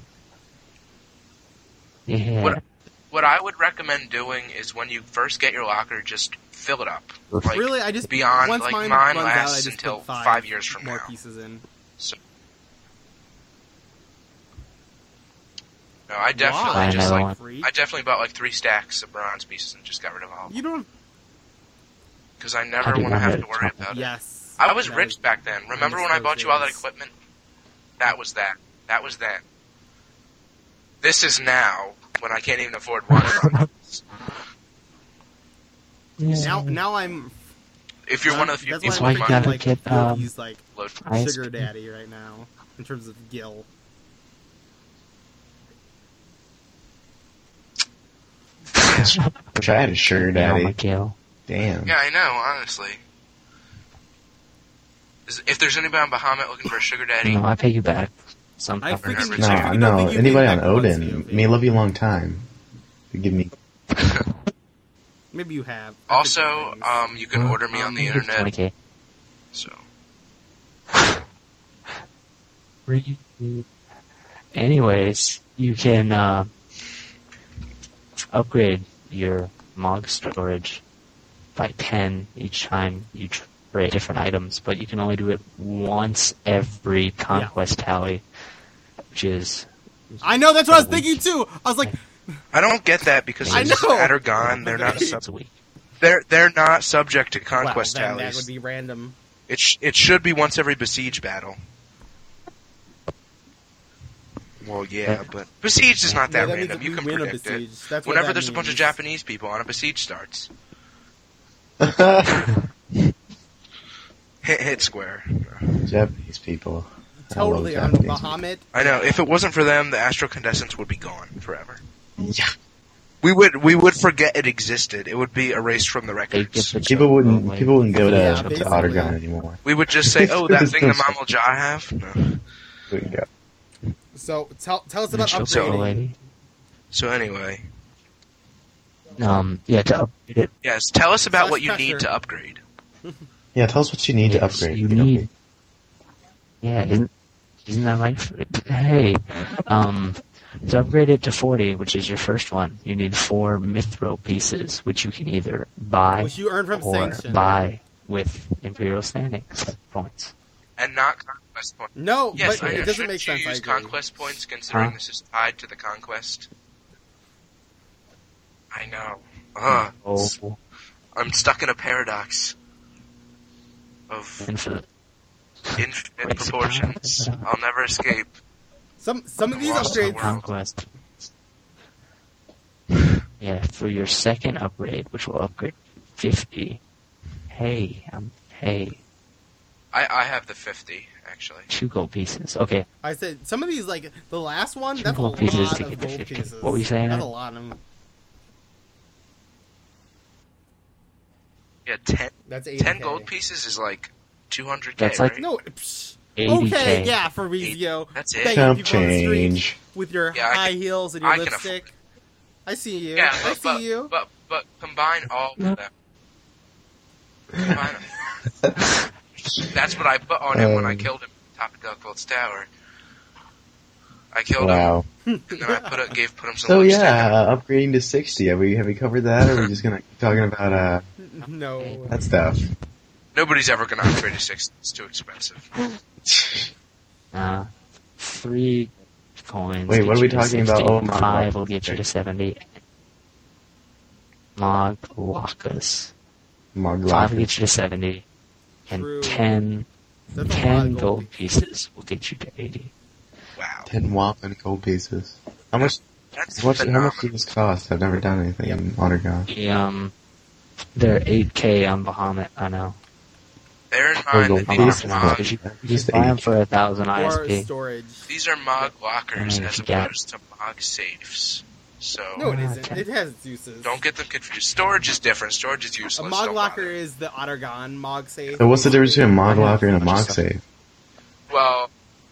Yeah. What what I would recommend doing is when you first get your locker, just fill it up. Like, really, I just beyond once like mine, mine runs out, I lasts just until put five, five years from more now. pieces in. So, no, I definitely Why? just Another like one. I definitely bought like three stacks of bronze pieces and just got rid of all You don't. because I How never do you want to want have it? to worry about it. Yes. I was That rich back then. Remember when I bought you all that equipment? That was that. That was then. This is now when I can't even afford one. Yeah. Now, now I'm. If you're one of the few That's people why why I'm you who gotta like, get, um, he's like load I- sugar daddy right now in terms of Gil. Wish I had a sugar Yeah, daddy. Miguel. Damn. Yeah, I know, honestly. Is- If there's anybody on Bahamut looking for a sugar daddy, No, I pay you back somehow. I freaking No, I No, don't no. think you Anybody gave on back once, Odin. Theophi. May love you a long time. You give me. Maybe you have. I also, forget things. um, you can order me on the internet. twenty K. So Anyways, you can uh, upgrade your Mog storage by ten each time you trade different items, but you can only do it once every conquest tally, which is I know that's what I was a week. thinking too. I was like, I don't get that because I since know. Attergon, they're not Okay. sub- It's a week. they're they're not subject to conquest well, then that tallies. would be random. It sh- it should be once every besiege battle. Well, yeah, but besiege is not Yeah, that that means random. that You we can win a predict it. besiege. That's what Whenever that there's a bunch of means. Japanese people on, a besiege starts. Hit, hit square. Japanese people. I love Totally on Japanese Bahamut. I know. If it wasn't for them, the astrocandescents would be gone forever. people. Yeah. We would we would forget it existed. It would be erased from the They records. give the People wouldn't. away. People wouldn't go to, Yeah, to basically. Ottergon anymore. We would just say, "Oh, that thing the Mamal Jah have." No. Wouldn't go. So tell tell us about Mitchell so- upgrading. lady. So anyway, Um, yeah, to upgrade it, yes, tell us about Slash what you pressure. need to upgrade. Yeah, tell us what you need to yes, upgrade. you P O P. need. Yeah, isn't isn't that right? Hey, um, to upgrade it to forty, which is your first one, you need four Mithril pieces, which you can either buy Which you earn from or Sanction. buy with Imperial Standing points. And not conquest points. No, Yes, but I know. it doesn't Shouldn't make you sense. I use agree. conquest points considering Huh? this is tied to the conquest? I know. Ugh. Oh, I'm stuck in a paradox of and for infinite Wait, proportions. I'll never escape. Some some of these Lost the upgrades. world. conquest. Yeah, for your second upgrade, which will upgrade fifty. Hey, um, hey, I, I have the fifty, actually. two gold pieces. Okay, I said some of these, like the last one, Two that's a gold pieces lot to of get to gold fifty. pieces. What were you saying, That's Ed? a lot of them. Yeah, ten, That's eighty. ten gold pieces is like two hundred K, That's like- right? No. Psh, eighty K. okay, yeah, Fabrizio. That's it. Begging Chump people on the street change. with your Yeah, I high can- heels and your I can lipstick. I see you. Yeah, I but, see but, you. but but combine all of No. them. Combine them. That's what I put on him when I Um. killed him at the top of Duckworld's Tower. I killed Wow. him, and then I put a, gave put him some So lipstick. yeah, uh, upgrading to sixty. Have we have we covered that, or are we just gonna keep talking about uh No. that stuff? Nobody's ever going to upgrade to sixty. It's too expensive. Uh, three coins. Wait, get what are you we to talking about? sixty, Oh, my five God. will get you Okay. to seventy. Mog Locus. Five will Moglock. get you to seventy. And True. ten, That's a lot ten of gold pieces will get you to eighty. Wow. Ten whopping gold pieces. How much? That's What, how phenomenal. much does this cost? I've never done anything in Underground. The, um, they're eight K on Bahamut, I know. Bear in Oh, mind gold that I'm these pieces. are not Mog, because you, you Just can buy them eight. for a thousand I S Or P. storage. these are Mog lockers I mean, as yeah. opposed to Mog safes. So No, it Ah, isn't. okay. It has its uses. don't get them confused. Storage is different. Storage is A useless. Mog Don't Locker bother. is the Ottergon Mog safe. So what's the difference between a Moglocker and a Mog safe? Well,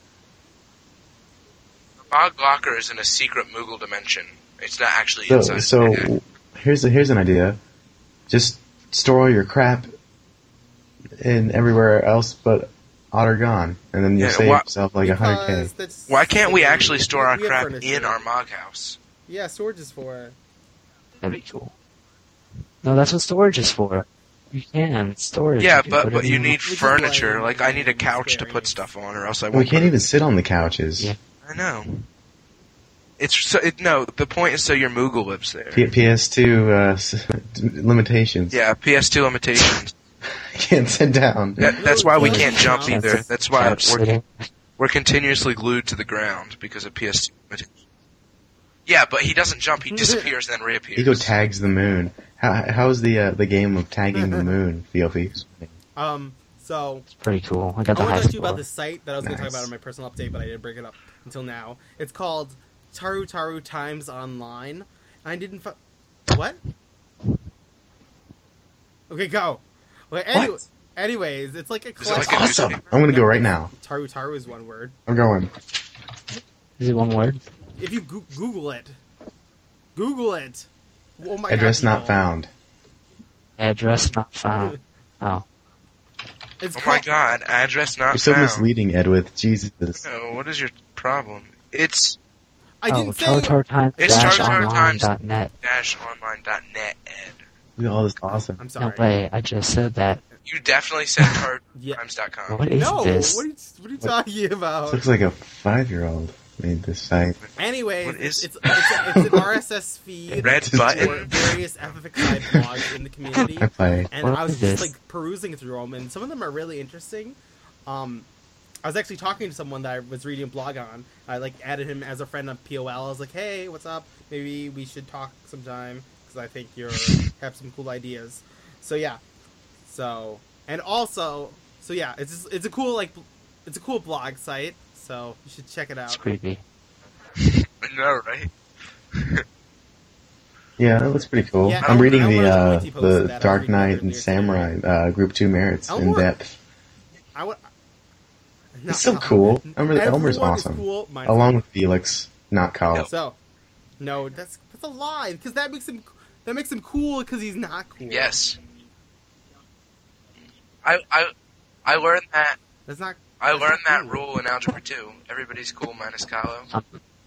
the Mog locker is in a secret Moogle dimension. It's not actually So inside. the so deck. here's a, here's an idea. Just store all your crap in everywhere else but Ottergon, and then you'll Yeah, save why- yourself like a hundred Because k. that's Why can't we silly. actually store our We have crap furniture. in our Mog house? Yeah, storage is for. That'd be cool. No, that's what storage is for. You can storage. Yeah, you can but put but it you in- need is furniture. like Like I need a couch to put experience. stuff on, or else I We won't. can't put even it- sit on the couches. Yeah. I know. It's so it, no. The point is so your Moogle lives there. P- P S two uh, s- limitations. Yeah, P S two limitations. Can't sit down. That, that's why we Really? can't jump Yeah. either. That's why Couch we're sitting. we're continuously glued to the ground because of P S two limitations. Yeah, but he doesn't jump. He disappears and then reappears. Ego tags the moon. How how's the uh, the game of tagging the moon, Theophies? Um. So It's pretty cool. I I got the want high to talk to you score. about this site that I was going to talk Nice. about in my personal update, but I didn't bring it up until now. It's called Taru Taru Times Online. I didn't. Fu- what? Okay, go. Well, any- What? anyways, it's like a Is it collection. like a Awesome. newspaper? I'm gonna go right now. Taru Taru is one word. I'm going. Is it one word? If you go- Google it, Google it. Oh my Address God, not people. found. Address not found. Oh. It's Oh my called- god, address not You're so found. misleading, Edwith. Jesus. Oh, what is your problem? It's I oh, didn't say. TartarTimes It's dash TartarTimes. online dot net. dash online dot net, Ed. Look at all this awesome. I'm No sorry. way, I just said that. You definitely said hard Yeah. times dot com. What is No. this? What are you, what are you talking This about? looks like a five-year-old made this site. Anyways, What is- it's, it's, it's, it's an R S S feed Red for button. various F F X I blogs in the community. I play. And What I was is just this? like perusing through them, and some of them are really interesting. Um, I was actually talking to someone that I was reading a blog on. I like added him as a friend on P O L. I was like, "Hey, what's up? Maybe we should talk sometime because I think you have some cool ideas." So yeah, so and also, so yeah, it's just, it's a cool like it's a cool blog site. So you should check it It's out. creepy. I know, right? Yeah, that looks pretty cool. Yeah, I'm reading Elmore- the Elmore uh, posted the that. I was Dark reading Knight it and earlier Samurai uh, Group Two merits in Elmore- depth. I would. It's so cool. Elmer, Elmer's Everyone is awesome. cool, mine's Along with Felix, not Kyle. Yep. So, No, that's that's a lie. Because that makes him that makes him cool. Because he's not cool. Yes. I I I learned that. That's not. I that's learned not that cool. rule in Algebra two. Everybody's cool minus Kahlo. I'm,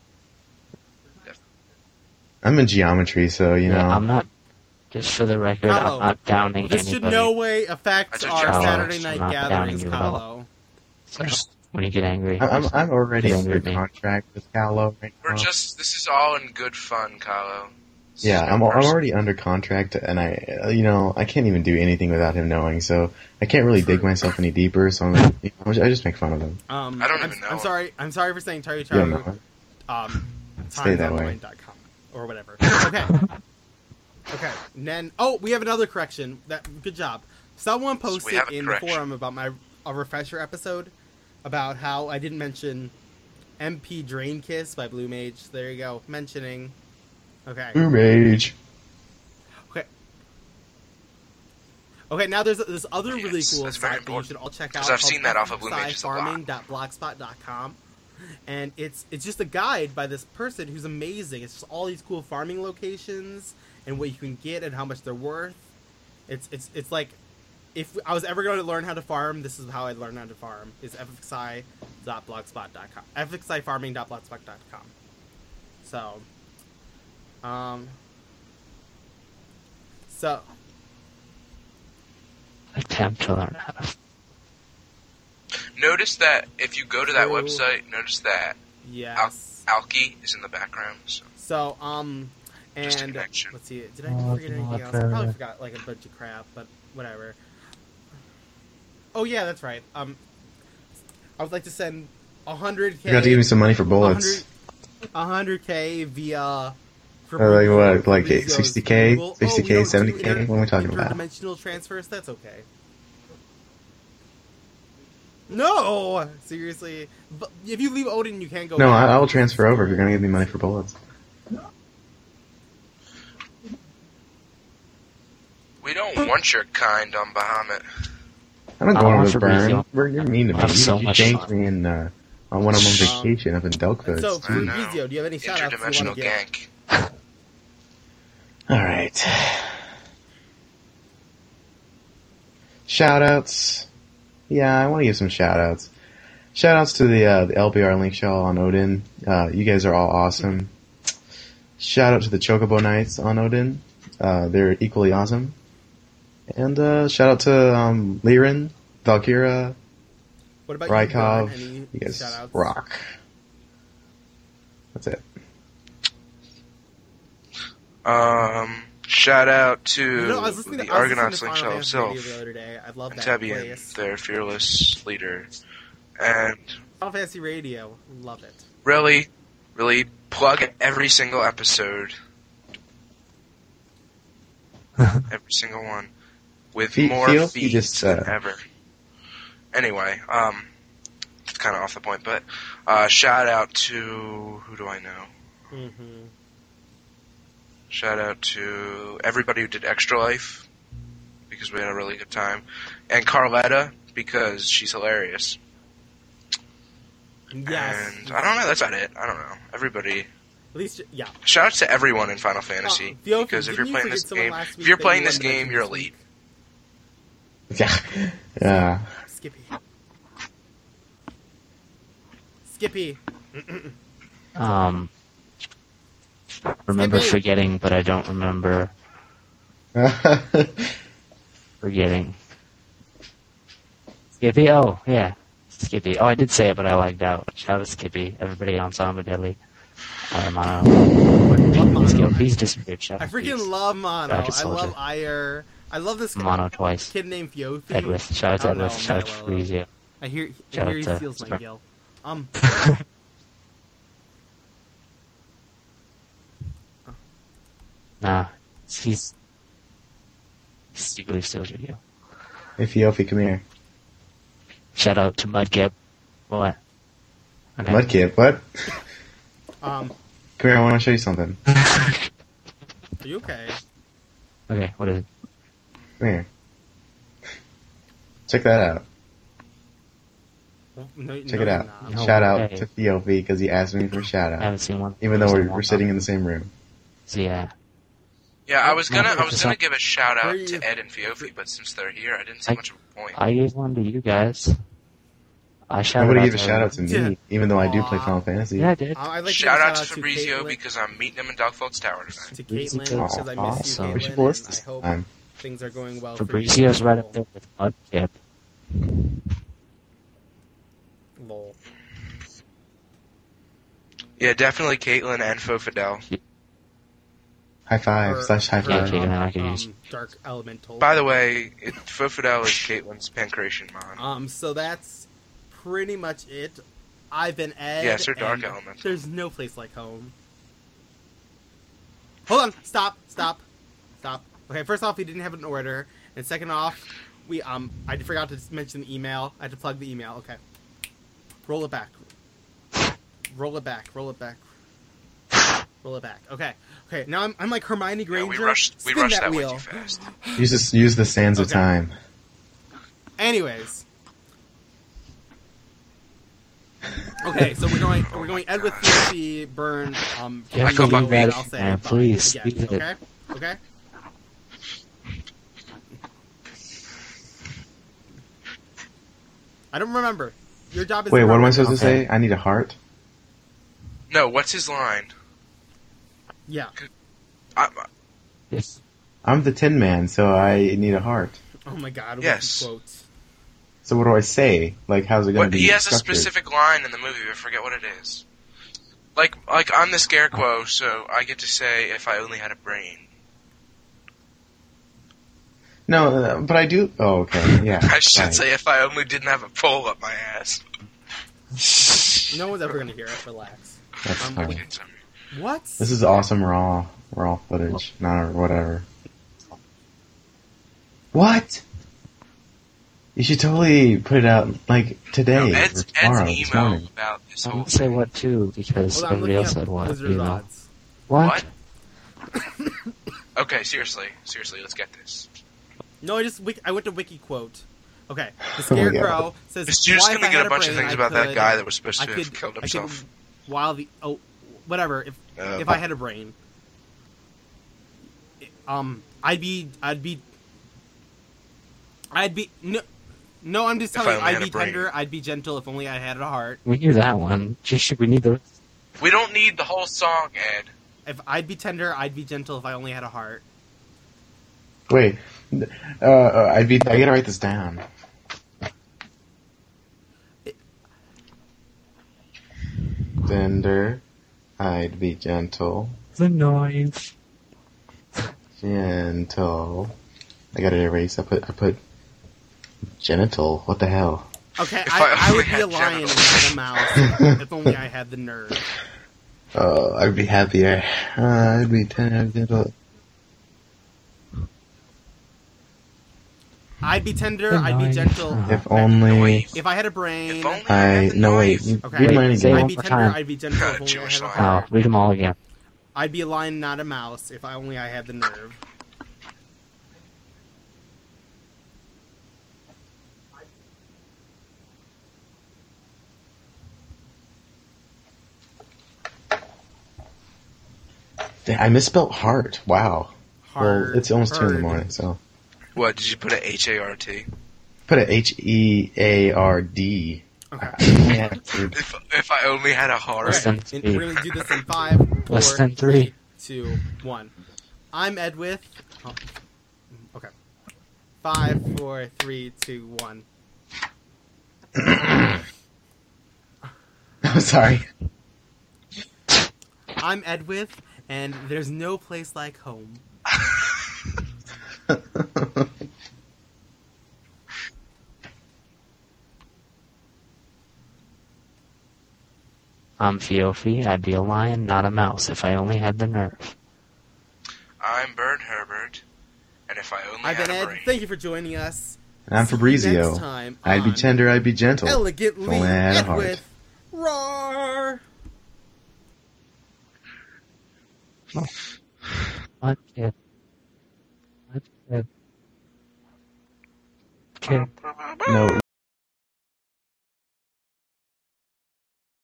I'm in geometry, so you know. yeah, I'm not. Just for the record, Kahlo, I'm not downing This anybody. should no way affect I took our your phone. Saturday I'm night not gatherings, downing you at all. Kahlo. So, when you get angry, I'm, I'm, just I'm already get under angry at me. contract with Callo right We're now. just. This is all in good fun, Kahlo. This Yeah, is no I'm, I'm personal. already under contract, and I, uh, you know, I can't even do anything without him knowing. So I can't really dig myself any deeper. So I'm, you know, I just make fun of him. Um, I don't I'm, even know. I'm sorry. I'm sorry for saying Taru You don't know. Taru. Um, Stay that way. timesonline dot com or whatever. Okay. Okay. And then, oh, we have another correction. That good job. Someone So we posted have a in the correction. forum about my a refresher episode about how I didn't mention M P Drain Kiss by Blue Mage. There you go. Mentioning. Okay. Blue Mage. Okay. Okay. Now there's this other really Yes, cool that's very site that you important. should all check out. 'Cause I've called seen that off of Blue Mage's a lot. farming dot blogspot dot com. And it's it's just a guide by this person who's amazing. It's just all these cool farming locations and what you can get and how much they're worth. It's it's it's like if I was ever going to learn how to farm, this is how I'd learn how to farm. Is f x i dot blogspot dot com. f x i farming dot blogspot dot com. So um so attempt to learn how to. Notice that if you go to that True. website, notice that yes. Alki is in the background. So So um Just a and connection. let's see, did I Oh, forget anything not else? I probably fair. forgot like a bunch of crap, but whatever. Oh yeah, that's right. Um, I would like to send a hundred k. You got to give me some money for bullets. A hundred k via. Uh, like what, like Fabrizio's sixty K, Google- sixty K, oh, no, seventy two K? inter- What are we talking about? Interdimensional transfers. That's okay. No, seriously. But if you leave Odin, you can't go. No, back. I, I will transfer over if you're gonna give me money for bullets. we don't want your kind on Bahamut. I'm not I going want with Fabrizio. Burn. Burn, you're mean to me. I have You, so you much ganked fun. me in, uh, on when I'm on Um, vacation up in Delkford. So, I know. Fabrizio, do you have any shout outs you want Interdimensional to give? gank. Alright. Shoutouts. Yeah, I want to give some shoutouts. Shoutouts to the, uh, the L B R Link Shaw on Odin. Uh, you guys are all awesome. Shout out to the Chocobo Knights on Odin. Uh, they're equally awesome. And, uh, shout out to, um, Liren, Valkyra, What about Rykov. you, Vern? Any You guys shout outs? rock. That's it. Um, shout out to You know, I was listening the to, I was listening Argonauts to Link Final Shell Fantasy Radio himself, the other day. I love and that Tebian, place. their fearless leader. And Final Fantasy Radio, love it. really, really plug every single episode. Every single one. With Fe- more feel- you feeds just, uh, than ever. Anyway, um, it's kind of off the point, but, uh, shout out to, who do I know? Mm-hmm. Shout out to everybody who did Extra Life, because we had a really good time. And Carletta, because she's hilarious. Yes. And I don't know, that's about it. I don't know. Everybody. At least, yeah. Shout out to everyone in Final Fantasy. Uh, Theo, because if didn't you're you playing forget this someone game, last if week you're that playing you this wanted to game, mention you're this elite. week? Yeah. Yeah. Skippy. Skippy. Um, remember Skippy. forgetting, but I don't remember forgetting. Skippy? Oh, yeah. Skippy. Oh, I did say it, but I lagged out. Shout out to Skippy. Everybody on Samba Deadly. Uh, Mono. Let's go. He's disappeared. Shout I out freaking Beast. love Mono. Rocket I love Soldier. Ire. I love this Mono twice. kid named Fiofi. Edwith. Shout out to I don't know, Edwith. Shout out to Milo. Fabrizio. I hear, I Shout hear he out to steals my Spark. gill. Um, Nah. He's... He secretly steals your deal. Hey, Fiofi, come here. Shout out to Mudkip. What? Okay. Mudkip, what? um, Come here, I want to show you something. are you okay? Okay, what is it? Come here. Check that out. No, Check no, it out. you're not. No Shout out way. to Theofi because he asked me for a shout I out, haven't seen one. even though we're, Walk we're sitting up. in the same room. So, yeah. Yeah, I was gonna, I was It's gonna not- give a shout out Breathe. to Ed and Fiofi, but since they're here, I didn't see I- much of a point. I gave one to you guys. I shouted Nobody out gave a to shout out to Yeah. me, even though I do play Aw. Final Fantasy. Yeah, I did. I- I'd like Shout to give out a to shout Fabrizio Caitlin- because I'm meeting him in Dogfault's Tower tonight. to Fabrizio. Caitlin because I miss Awesome. you, We should Caitlin, list and this I hope time. things are going well Fabrizio's for right you. up there with Mudkip. Lol. Yeah, definitely Caitlin and Fofidel. High five Or- slash high or, Yeah, five. Caitlin, um, I could use- um, Dark Elemental. By the way, it, Fofidel is Caitlin's Pancration Mon. Um, so that's pretty much it. I've been Ed. Yes, they're Dark and Elemental. There's no place like home. Hold on. Stop. Stop. Stop. Okay, first off, we didn't have an order. And second off, we um I forgot to mention the email. I had to plug the email. Okay. Roll it back. Roll it back. Roll it back. Roll it back. Okay. Okay, now I'm, I'm like Hermione Yeah, Granger. we rushed, we Spin rushed that that way wheel. too fast. Use this, use the sands of Okay. time. Anyways. Okay, so we're going we're going Ed with Lucy, Burn, um Yeah, I go Buckwheat, Buckwheat. and I'll say Man, bye please, again, leave it. okay? Okay? I don't remember. Your job is Wait, to what am I remember. supposed to Okay. say? I need a heart? No, what's his line? Yeah. I, Yes. I'm the Tin Man, so I need a heart. Oh my god, Yes. what quotes. So what do I say? Like, how's it going what, to be he has a structured? specific line in the movie, but I forget what it is. Like, like I'm the Scarecrow, so I get to say, if I only had a brain. No, uh, but I do. Oh, okay. Yeah. I should right. say, if I only didn't have a pole up my ass. No one's ever gonna hear it, relax. That's Um, fine. Okay, sorry. What? This is awesome raw, raw footage. Not whatever. What? You should totally put it out like today No, or Ed's, tomorrow. Ed's this emo morning. about this I'm whole gonna say thing. what too, because Hold on, I'm everybody looking else up said what. Blizzard You know. odds. What? What? Okay, seriously, seriously, let's get this. No, I just wiki- I went to wiki quote. Okay, the Oh my Scarecrow God. says. Just- You're just "Why, if gonna I get had a bunch of brain, things I about that could- guy that was supposed I to could, have killed I himself. could, while the oh, whatever. If Uh, if I had a brain, um, I'd be, I'd be, I'd be no, no. I'm just If I telling you, only I'd had be a brain. tender. I'd be gentle. If only I had a heart. We knew that one. Just we need the. we don't need the whole song, Ed. If I'd be tender, I'd be gentle. If I only had a heart. Wait, uh, uh, I'd be. I gotta write this down. Tender, I'd be gentle, The noise. gentle. I gotta erase. I put. I put. Genital. What the hell? Okay, If I, I I, only would be had a lion and genitals. not a mouse. If only I had the nerve. Oh, I'd be happier. Uh, I'd be tender, gentle. I'd be tender. The I'd be noise. gentle. If only. Noise. If I had a brain, If only I. had the No, wait. noise. Okay. Read mine Say again. one I'd be more tender. time. I'd be gentle. If only I Jewish had a line. Oh, heart. read them all again. I'd be a lion, not a mouse. If I only I had the nerve. I misspelled heart. Wow. Hard. Well, it's almost two in the hard. morning, so. What, did you put a H A R T? Put a H E A R D. Okay. Yeah, dude. If, if I only had a heart. Less Alright, than and three. we're gonna do this in five, Less four, than three. two, one. I'm Ed with. Oh, okay. Five, four, three, two, one. I'm sorry. I'm Ed with, and there's no place like home. I'm Fiofi. I'd be a lion, not a mouse, if I only had the nerve. I'm Bird Herbert, and if I only I've had been a Ed. brain. Thank you for joining us. And I'm See you Fabrizio. next time I'd be on tender, I'd be gentle. Elegantly Only I had a Ed heart. with Roar. What kid? What kid? Kid. No,